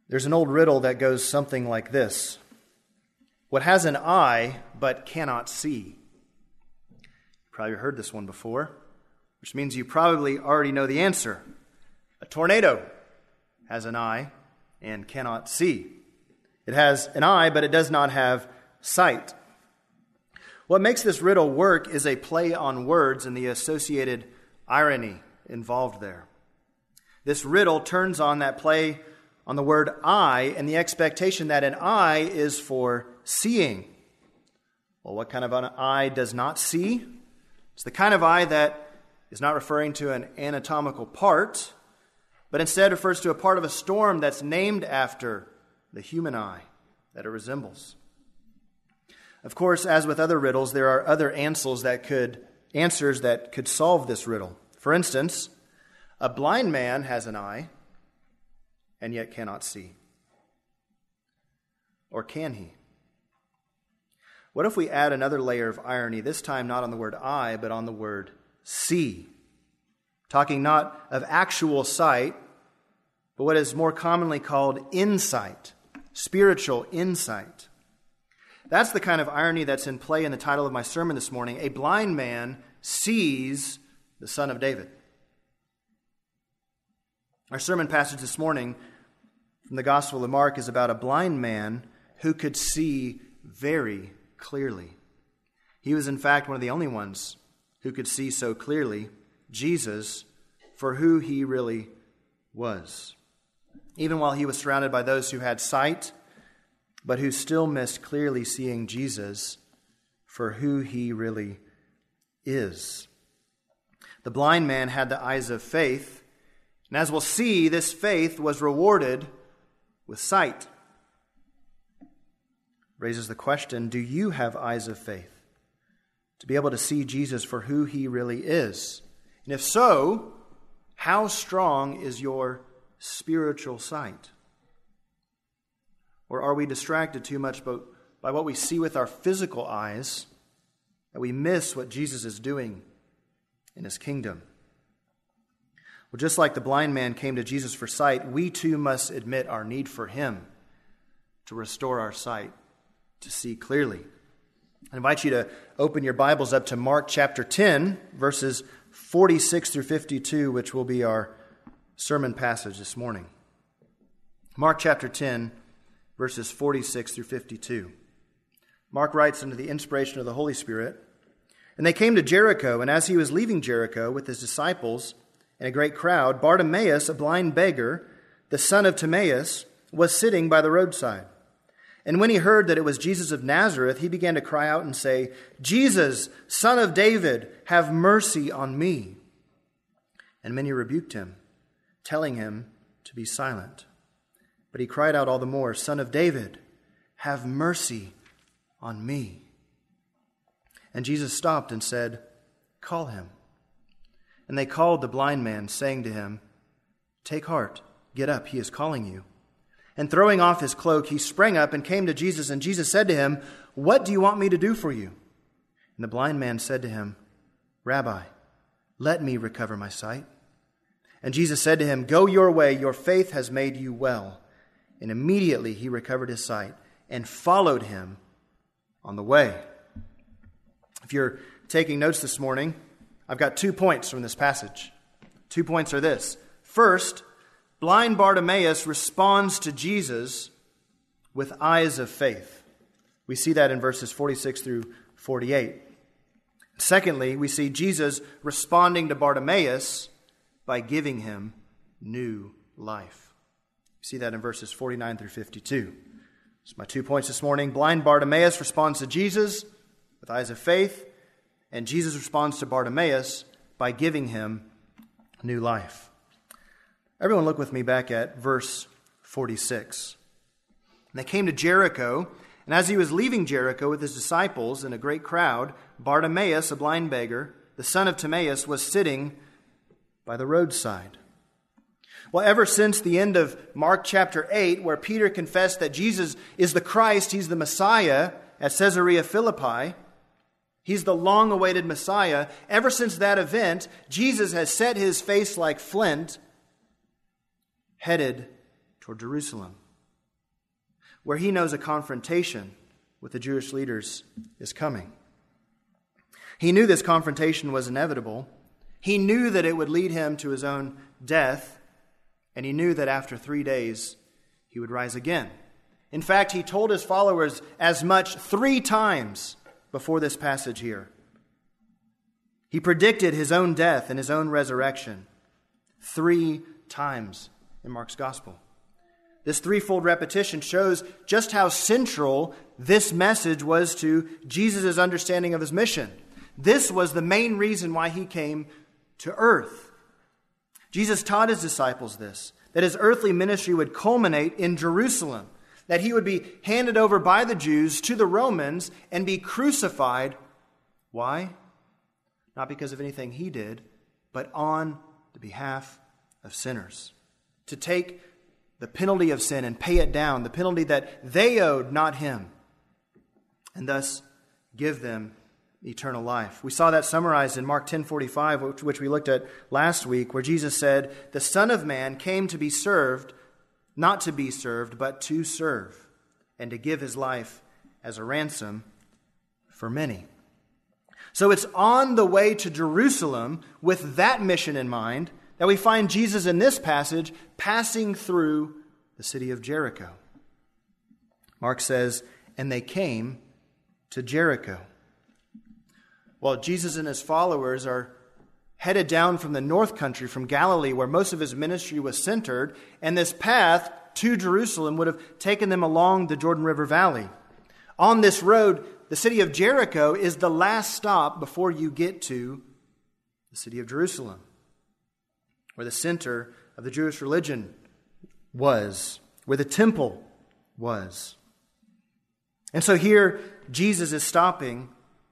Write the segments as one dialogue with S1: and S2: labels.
S1: There's an old riddle that goes something like this. What has an eye but cannot see? You probably heard this one before, which means you probably already know the answer. A tornado has an eye and cannot see. It has an eye, but it does not have sight. What makes this riddle work is a play on words and the associated irony involved there. This riddle turns on that play on the word eye and the expectation that an eye is for seeing. Well, what kind of an eye does not see? It's the kind of eye that is not referring to an anatomical part, but instead refers to a part of a storm that's named after the human eye that it resembles. Of course, as with other riddles, there are other answers that could solve this riddle. For instance, a blind man has an eye and yet cannot see. Or can he? What if we add another layer of irony, this time not on the word eye, but on the word see? Talking not of actual sight, but what is more commonly called insight, spiritual insight. That's the kind of irony that's in play in the title of my sermon this morning. A blind man sees the Son of David. Our sermon passage this morning from the Gospel of Mark is about a blind man who could see very clearly. He was, in fact, one of the only ones who could see so clearly Jesus for who he really was. Even while he was surrounded by those who had sight, but who still missed clearly seeing Jesus for who he really is. The blind man had the eyes of faith, and as we'll see, this faith was rewarded with sight. Raises the question, do you have eyes of faith to be able to see Jesus for who he really is? And if so, how strong is your spiritual sight? Or are we distracted too much by what we see with our physical eyes that we miss what Jesus is doing in his kingdom? Well, just like the blind man came to Jesus for sight, we too must admit our need for him to restore our sight, to see clearly. I invite you to open your Bibles up to Mark chapter 10, verses 46 through 52, which will be our sermon passage this morning. Mark chapter 10, verses 46 through 52. Mark writes under the inspiration of the Holy Spirit, "And they came to Jericho, and as he was leaving Jericho with his disciples and a great crowd, Bartimaeus, a blind beggar, the son of Timaeus, was sitting by the roadside. And when he heard that it was Jesus of Nazareth, he began to cry out and say, 'Jesus, Son of David, have mercy on me.' And many rebuked him, telling him to be silent. But he cried out all the more, 'Son of David, have mercy on me.' And Jesus stopped and said, 'Call him.' And they called the blind man, saying to him, 'Take heart, get up, he is calling you.' And throwing off his cloak, he sprang up and came to Jesus. And Jesus said to him, 'What do you want me to do for you?' And the blind man said to him, 'Rabbi, let me recover my sight.' And Jesus said to him, 'Go your way, your faith has made you well.' And immediately he recovered his sight and followed him on the way." If you're taking notes this morning, I've got 2 points from this passage. 2 points are this. First, blind Bartimaeus responds to Jesus with eyes of faith. We see that in verses 46 through 48. Secondly, we see Jesus responding to Bartimaeus by giving him new life. We see that in verses 49 through 52. So my 2 points this morning. Blind Bartimaeus responds to Jesus with eyes of faith, and Jesus responds to Bartimaeus by giving him new life. Everyone look with me back at verse 46. "And they came to Jericho, and as he was leaving Jericho with his disciples and a great crowd, Bartimaeus, a blind beggar, the son of Timaeus, was sitting by the roadside." Well, ever since the end of Mark chapter 8, where Peter confessed that Jesus is the Christ, he's the Messiah, at Caesarea Philippi, he's the long-awaited Messiah. Ever since that event, Jesus has set his face like flint, headed toward Jerusalem. where he knows a confrontation with the Jewish leaders is coming. He knew this confrontation was inevitable. He knew that it would lead him to his own death, and he knew that after 3 days he would rise again. In fact, he told his followers as much 3 times before this passage here. He predicted his own death and his own resurrection 3 times in Mark's gospel. This threefold repetition shows just how central this message was to Jesus' understanding of his mission. This was the main reason why he came to earth. Jesus taught his disciples this, that his earthly ministry would culminate in Jerusalem, that he would be handed over by the Jews to the Romans and be crucified. Why? Not because of anything he did, but on the behalf of sinners. To take the penalty of sin and pay it down, the penalty that they owed, not him, and thus give them eternal life. We saw that summarized in Mark 10:45, which we looked at last week, where Jesus said, "The Son of Man came to be served, not to be served, but to serve, and to give his life as a ransom for many." So it's on the way to Jerusalem with that mission in mind that we find Jesus in this passage passing through the city of Jericho. Mark says, "And they came to Jericho." Well, Jesus and his followers are headed down from the north country, from Galilee, where most of his ministry was centered, and this path to Jerusalem would have taken them along the Jordan River Valley. On this road, the city of Jericho is the last stop before you get to the city of Jerusalem, where the center of the Jewish religion was, where the temple was. And so here, Jesus is stopping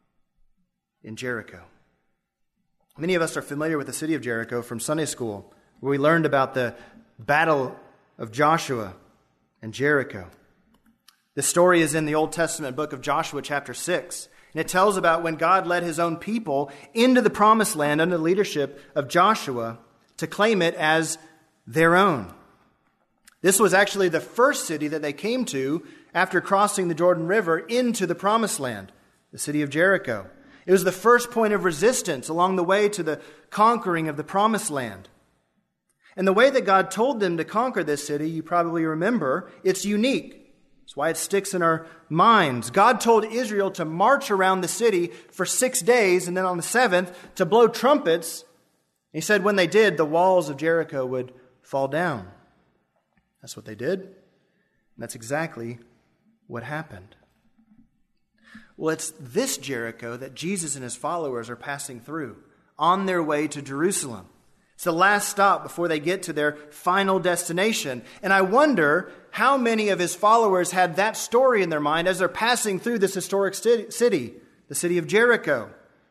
S1: in Jericho. Many of us are familiar with the city of Jericho from Sunday school, where we learned about the battle of Joshua and Jericho. This story is in the Old Testament book of Joshua, chapter 6. And it tells about when God led his own people into the promised land under the leadership of Joshua to claim it as their own. This was actually the first city that they came to after crossing the Jordan River into the promised land, the city of Jericho. It was the first point of resistance along the way to the conquering of the promised land. And the way that God told them to conquer this city, you probably remember, it's unique. That's why it sticks in our minds. God told Israel to march around the city for 6 days, and then on the 7th to blow trumpets. He said when they did, the walls of Jericho would fall down. That's what they did. And that's exactly what happened. Well, it's this Jericho that Jesus and his followers are passing through on their way to Jerusalem. It's the last stop before they get to their final destination. And I wonder how many of his followers had that story in their mind as they're passing through this historic city, the city of Jericho.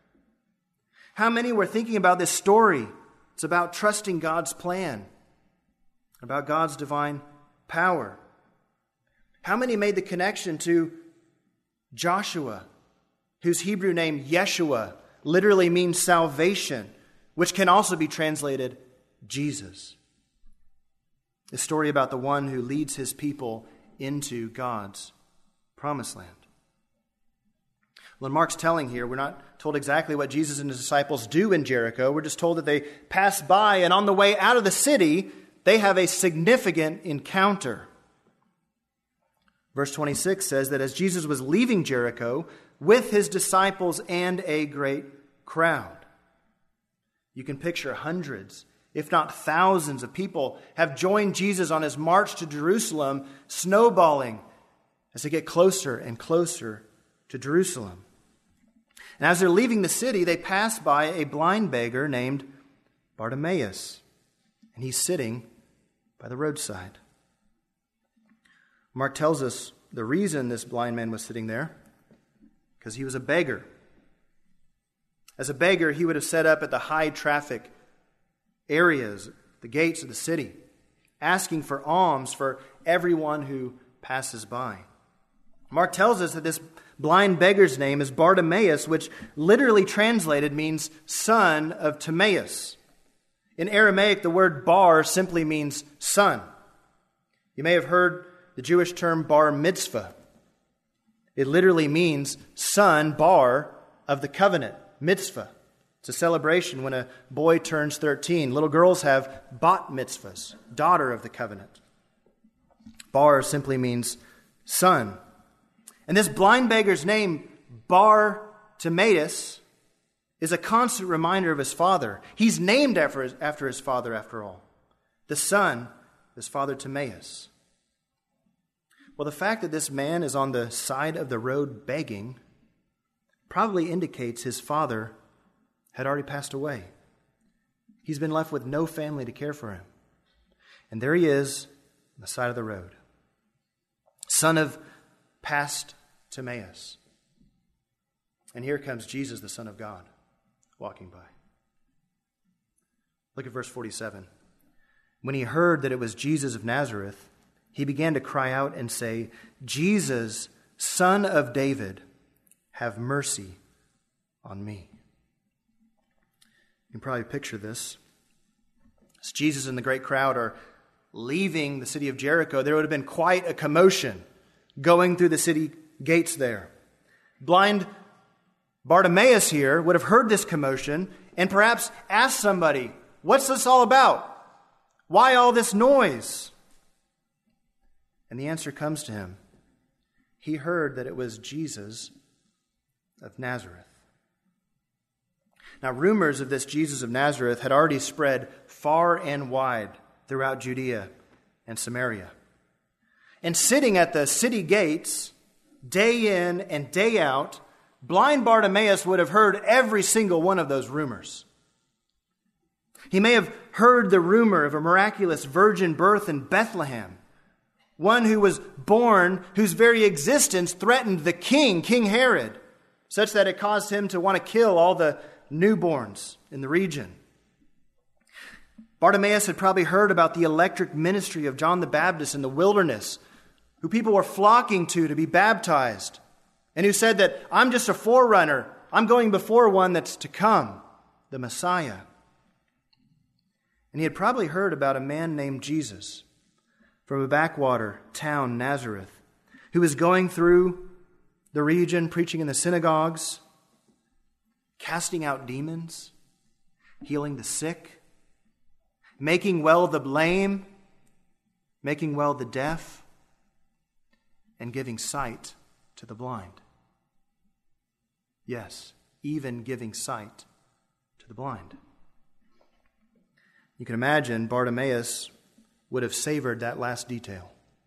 S1: How many were thinking about this story? It's about trusting God's plan, about God's divine power. How many made the connection to Joshua, whose Hebrew name Yeshua literally means salvation, which can also be translated Jesus? The story about the one who leads his people into God's promised land. Well, in Mark's telling here, we're not told exactly what Jesus and his disciples do in Jericho. We're just told that they pass by, and on the way out of the city, they have a significant encounter. Verse 26 says that as Jesus was leaving Jericho with his disciples and a great crowd, you can picture hundreds, if not thousands of people have joined Jesus on his march to Jerusalem, snowballing as they get closer and closer to Jerusalem. And as they're leaving the city, they pass by a blind beggar named Bartimaeus, and he's sitting by the roadside. Mark tells us the reason this blind man was sitting there, because he was a beggar. As a beggar, he would have set up at the high traffic areas, the gates of the city, asking for alms for everyone who passes by. Mark tells us that this blind beggar's name is Bartimaeus, which literally translated means son of Timaeus. In Aramaic, the word bar simply means son. You may have heard the Jewish term bar mitzvah. It literally means son, bar, of the covenant, mitzvah. It's a celebration when a boy turns 13. Little girls have bat mitzvahs, daughter of the covenant. Bar simply means son. And this blind beggar's name, Bar-Timaeus, is a constant reminder of his father. He's named after his father, after all. The son of his father Timaeus. Well, the fact that this man is on the side of the road begging probably indicates his father had already passed away. He's been left with no family to care for him. And there he is on the side of the road. Son of past Timaeus. And here comes Jesus, the Son of God, walking by. Look at verse 47. When he heard that it was Jesus of Nazareth, he began to cry out and say, Jesus, Son of David, have mercy on me. You can probably picture this. As Jesus and the great crowd are leaving the city of Jericho, there would have been quite a commotion going through the city gates there. Blind Bartimaeus here would have heard this commotion and perhaps asked somebody, what's this all about? Why all this noise? And the answer comes to him. He heard that it was Jesus of Nazareth. Now, rumors of this Jesus of Nazareth had already spread far and wide throughout Judea and Samaria. And sitting at the city gates, day in and day out, blind Bartimaeus would have heard every single one of those rumors. He may have heard the rumor of a miraculous virgin birth in Bethlehem, one who was born whose very existence threatened the king, King Herod, such that it caused him to want to kill all the newborns in the region. Bartimaeus had probably heard about the electric ministry of John the Baptist in the wilderness, who people were flocking to be baptized, and who said that I'm just a forerunner. I'm going before one that's to come, the Messiah. And he had probably heard about a man named Jesus from a backwater town, Nazareth, who was going through the region, preaching in the synagogues, casting out demons, healing the sick, making well the lame, making well the deaf, and giving sight to the blind. Yes, even giving sight to the blind. You can imagine Bartimaeus would have savored that last detail.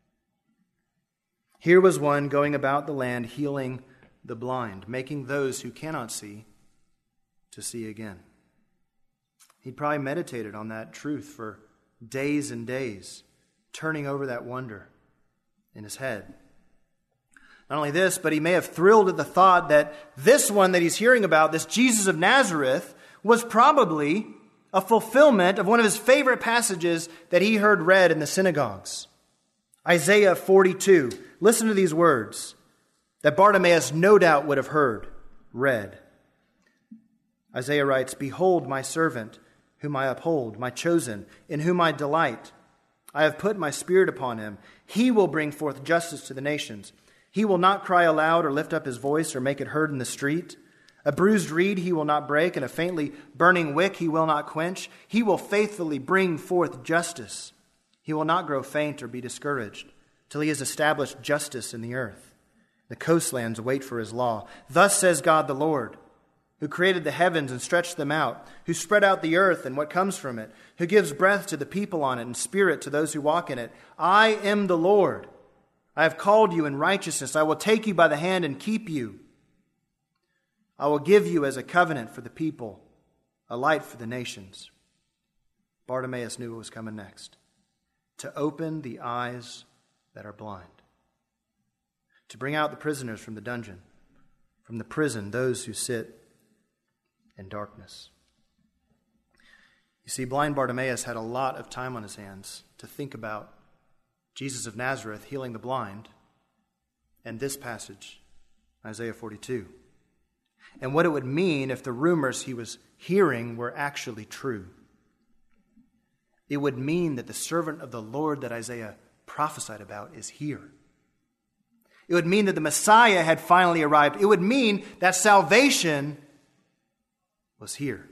S1: Here was one going about the land healing the blind, making those who cannot see to see again. He'd probably meditated on that truth for days and days, turning over that wonder in his head. Not only this, but he may have thrilled at the thought that this one that he's hearing about, this Jesus of Nazareth, was probably a fulfillment of one of his favorite passages that he heard read in the synagogues. Isaiah 42. Listen to these words that Bartimaeus no doubt would have heard read. Isaiah writes, Behold my servant, whom I uphold, my chosen, in whom I delight. I have put my spirit upon him. He will bring forth justice to the nations. He will not cry aloud or lift up his voice or make it heard in the street. A bruised reed he will not break, and a faintly burning wick he will not quench. He will faithfully bring forth justice. He will not grow faint or be discouraged, till he has established justice in the earth. The coastlands wait for his law. Thus says God the Lord, who created the heavens and stretched them out, who spread out the earth and what comes from it, who gives breath to the people on it and spirit to those who walk in it. I am the Lord. I have called you in righteousness. I will take you by the hand and keep you. I will give you as a covenant for the people, a light for the nations. Bartimaeus knew what was coming next. To open the eyes that are blind. To bring out the prisoners from the dungeon, from the prison, those who sit in darkness. You see, blind Bartimaeus had a lot of time on his hands to think about Jesus of Nazareth healing the blind and this passage, Isaiah 42. And what it would mean if the rumors he was hearing were actually true. It would mean that the servant of the Lord that Isaiah prophesied about is here. It would mean that the Messiah had finally arrived. It would mean that salvation was here.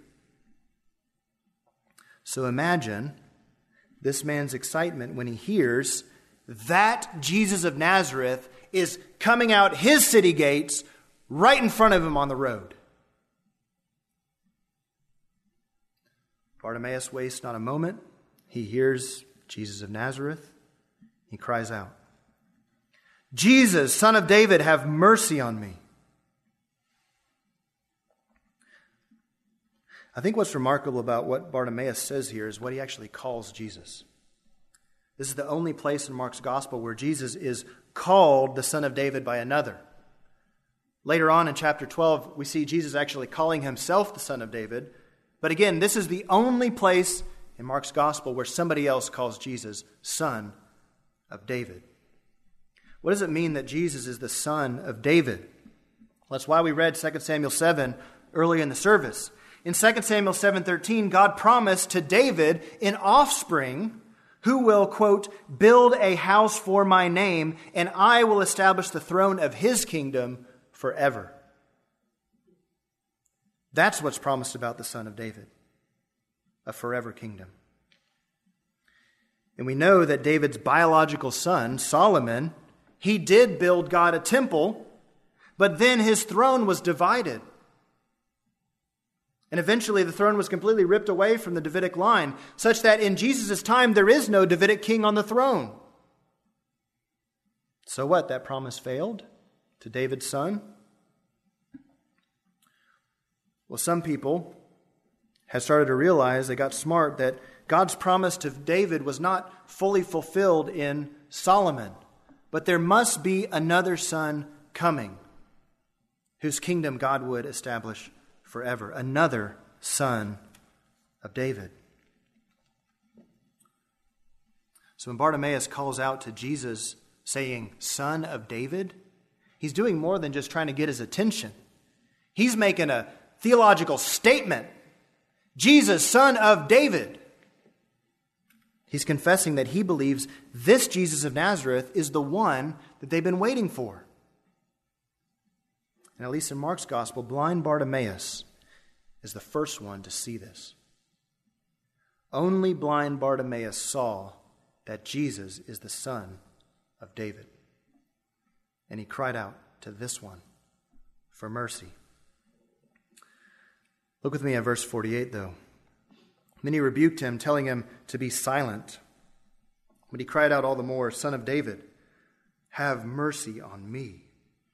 S1: So imagine this man's excitement when he hears that Jesus of Nazareth is coming out his city gates right in front of him on the road. Bartimaeus wastes not a moment. He hears Jesus of Nazareth. He cries out, "Jesus, Son of David, have mercy on me." I think what's remarkable about what Bartimaeus says here is what he actually calls Jesus. This is the only place in Mark's gospel where Jesus is called the Son of David by another. Later on in chapter 12, we see Jesus actually calling himself the Son of David. But again, this is the only place in Mark's gospel where somebody else calls Jesus Son of David. What does it mean that Jesus is the Son of David? Well, that's why we read 2 Samuel 7 earlier in the service. In 2 Samuel 7:13, God promised to David an offspring who will, quote, "build a house for my name, and I will establish the throne of his kingdom forever." That's what's promised about the Son of David, a forever kingdom. And we know that David's biological son, Solomon, he did build God a temple, but then his throne was divided. And eventually the throne was completely ripped away from the Davidic line, such that in Jesus' time there is no Davidic king on the throne. So what? That promise failed to David's son? Well, some people have started to realize, they got smart, that God's promise to David was not fully fulfilled in Solomon, but there must be another son coming whose kingdom God would establish forever. Another son of David. So when Bartimaeus calls out to Jesus saying, "Son of David," he's doing more than just trying to get his attention. He's making a theological statement. Jesus, Son of David. He's confessing that he believes this Jesus of Nazareth is the one that they've been waiting for. And at least in Mark's gospel, blind Bartimaeus is the first one to see this. Only blind Bartimaeus saw that Jesus is the Son of David. And he cried out to this one for mercy. Look with me at verse 48, though. Many rebuked him, telling him to be silent. But he cried out all the more, "Son of David, have mercy on me."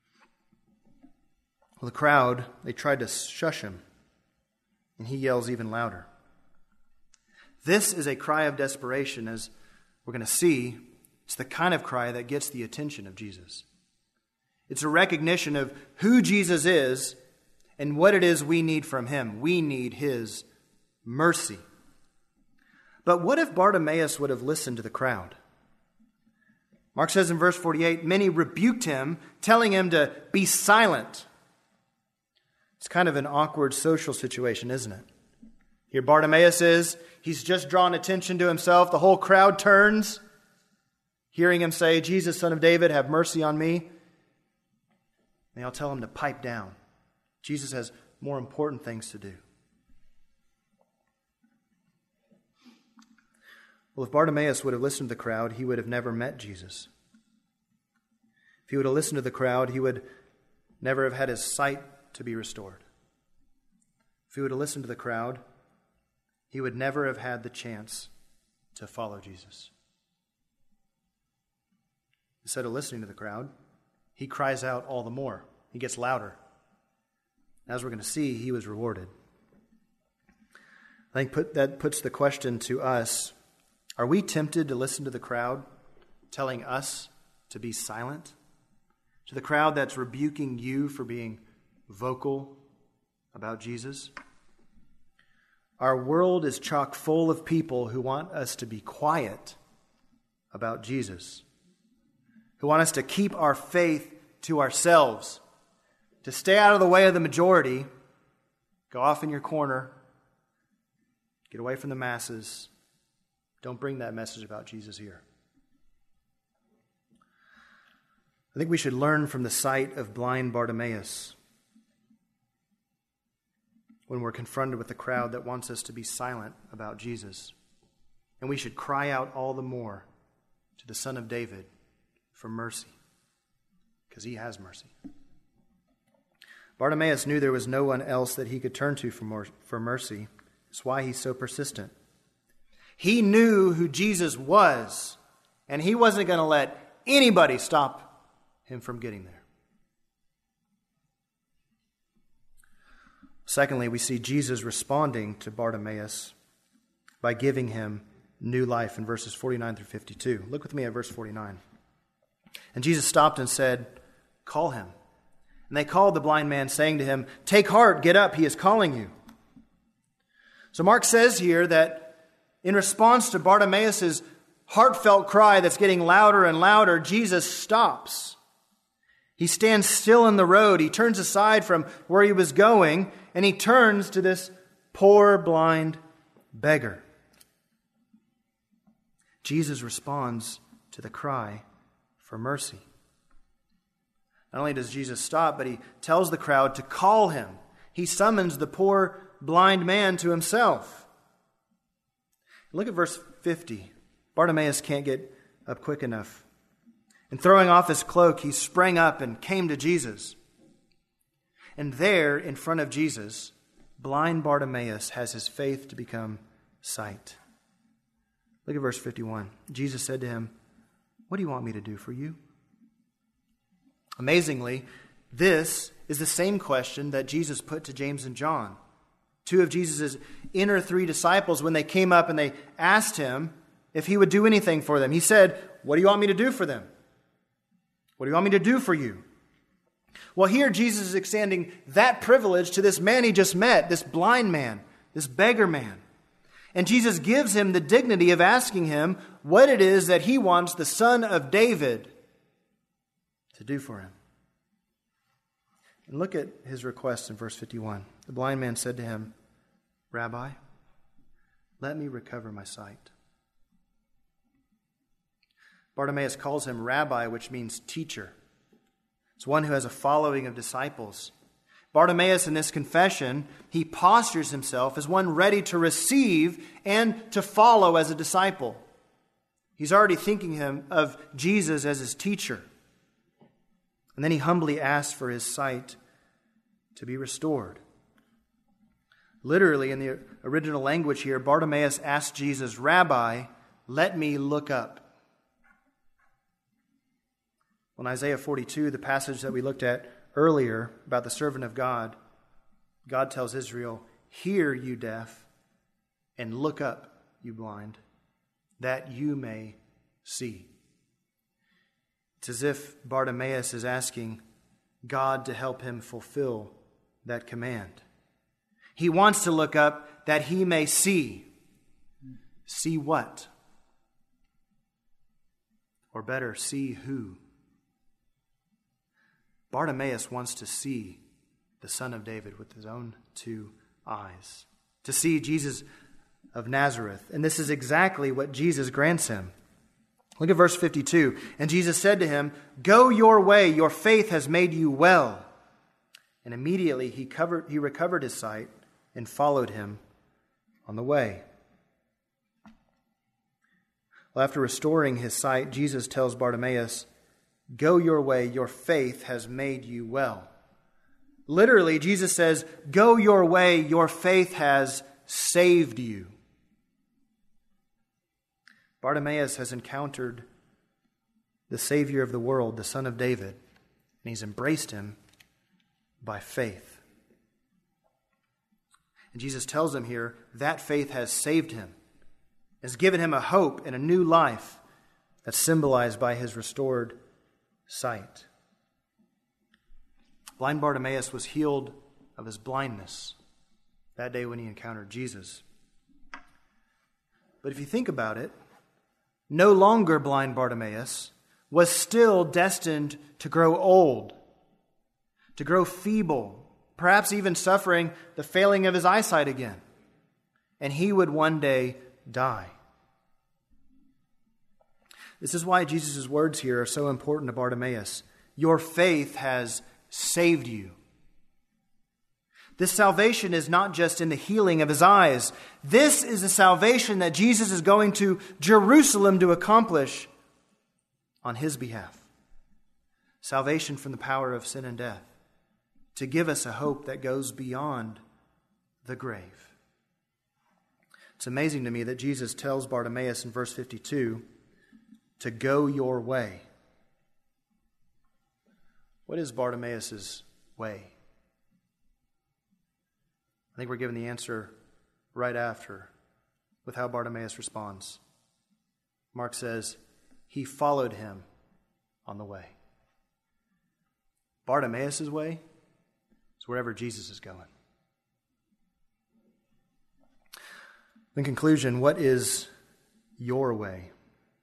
S1: Well, the crowd, they tried to shush him, and he yells even louder. This is a cry of desperation, as we're going to see. It's the kind of cry that gets the attention of Jesus. It's a recognition of who Jesus is and what it is we need from him. We need his mercy. But what if Bartimaeus would have listened to the crowd? Mark says in verse 48, many rebuked him, telling him to be silent. It's kind of an awkward social situation, isn't it? Here Bartimaeus is. He's just drawn attention to himself. The whole crowd turns, hearing him say, "Jesus, Son of David, have mercy on me." They all tell him to pipe down. Jesus has more important things to do. Well, if Bartimaeus would have listened to the crowd, he would have never met Jesus. If he would have listened to the crowd, he would never have had his sight to be restored. If he would have listened to the crowd, he would never have had the chance to follow Jesus. Instead of listening to the crowd, he cries out all the more. He gets louder. As we're going to see, he was rewarded. I think that puts the question to us, are we tempted to listen to the crowd telling us to be silent? To the crowd that's rebuking you for being vocal about Jesus? Our world is chock full of people who want us to be quiet about Jesus, who want us to keep our faith to ourselves, to stay out of the way of the majority, go off in your corner, get away from the masses. Don't bring that message about Jesus here. I think we should learn from the sight of blind Bartimaeus when we're confronted with a crowd that wants us to be silent about Jesus. And we should cry out all the more to the Son of David for mercy, because he has mercy. Bartimaeus knew there was no one else that he could turn to for mercy. That's why he's so persistent. He knew who Jesus was, and he wasn't going to let anybody stop him from getting there. Secondly, we see Jesus responding to Bartimaeus by giving him new life in verses 49 through 52. Look with me at verse 49. And Jesus stopped and said, "Call him." And they called the blind man, saying to him, "Take heart, get up, he is calling you." So Mark says here that in response to Bartimaeus' heartfelt cry that's getting louder and louder, Jesus stops. He stands still in the road. He turns aside from where he was going, and he turns to this poor blind beggar. Jesus responds to the cry for mercy. Not only does Jesus stop, but he tells the crowd to call him. He summons the poor blind man to himself. Look at verse 50. Bartimaeus can't get up quick enough. And throwing off his cloak, he sprang up and came to Jesus. And there, in front of Jesus, blind Bartimaeus has his faith to become sight. Look at verse 51. Jesus said to him, "What do you want me to do for you?" Amazingly, this is the same question that Jesus put to James and John, two of Jesus' inner three disciples, when they came up and they asked him if he would do anything for them. He said, "What do you want me to do for them? What do you want me to do for you?" Well, here Jesus is extending that privilege to this man he just met, this blind man, this beggar man. And Jesus gives him the dignity of asking him what it is that he wants the Son of David to do for him. And look at his request in verse 51. The blind man said to him, "Rabbi, let me recover my sight." Bartimaeus calls him Rabbi, which means teacher. It's one who has a following of disciples. Bartimaeus, in this confession, he postures himself as one ready to receive and to follow as a disciple. He's already thinking of Jesus as his teacher. And then he humbly asks for his sight to be restored. Literally, in the original language here, Bartimaeus asked Jesus, "Rabbi, let me look up." In Isaiah 42, the passage that we looked at earlier about the servant of God, God tells Israel, "Hear, you deaf, and look up, you blind, that you may see." It's as if Bartimaeus is asking God to help him fulfill that command. He wants to look up that he may see. See what? Or better, see who? Bartimaeus wants to see the Son of David with his own two eyes, to see Jesus of Nazareth. And this is exactly what Jesus grants him. Look at verse 52. And Jesus said to him, "Go your way, your faith has made you well." And immediately he recovered his sight and followed him on the way. Well, after restoring his sight, Jesus tells Bartimaeus, "Go your way, your faith has made you well." Literally, Jesus says, "Go your way, your faith has saved you." Bartimaeus has encountered the Savior of the world, the Son of David, and he's embraced him by faith. And Jesus tells him here that faith has saved him, has given him a hope and a new life that's symbolized by his restored sight. Blind Bartimaeus was healed of his blindness that day when he encountered Jesus. But if you think about it, no longer blind Bartimaeus was still destined to grow old, to grow feeble, perhaps even suffering the failing of his eyesight again. And he would one day die. This is why Jesus' words here are so important to Bartimaeus. Your faith has saved you. This salvation is not just in the healing of his eyes. This is the salvation that Jesus is going to Jerusalem to accomplish on his behalf. Salvation from the power of sin and death, to give us a hope that goes beyond the grave. It's amazing to me that Jesus tells Bartimaeus in verse 52 to go your way. What is Bartimaeus' way? I think we're given the answer right after with how Bartimaeus responds. Mark says, he followed him on the way. Bartimaeus' way is wherever Jesus is going. In conclusion, what is your way?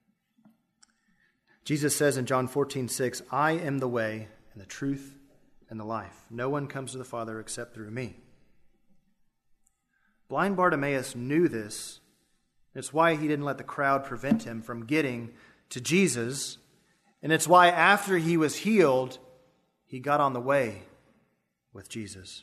S1: Jesus says in John 14:6, I am the way and the truth and the life. No one comes to the Father except through me. Blind Bartimaeus knew this. It's why he didn't let the crowd prevent him from getting to Jesus. And it's why after he was healed, he got on the way with Jesus.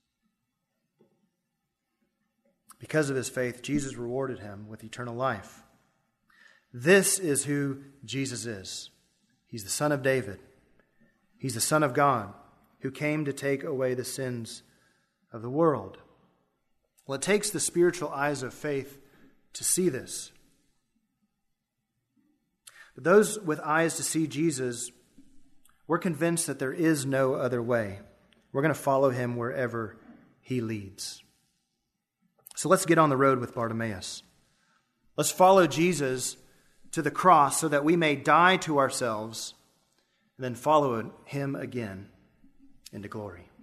S1: Because of his faith, Jesus rewarded him with eternal life. This is who Jesus is. He's the Son of David. He's the Son of God who came to take away the sins of the world. Well, it takes the spiritual eyes of faith to see this. But those with eyes to see Jesus, we're convinced that there is no other way. We're going to follow him wherever he leads. So let's get on the road with Bartimaeus. Let's follow Jesus to the cross so that we may die to ourselves and then follow him again into glory.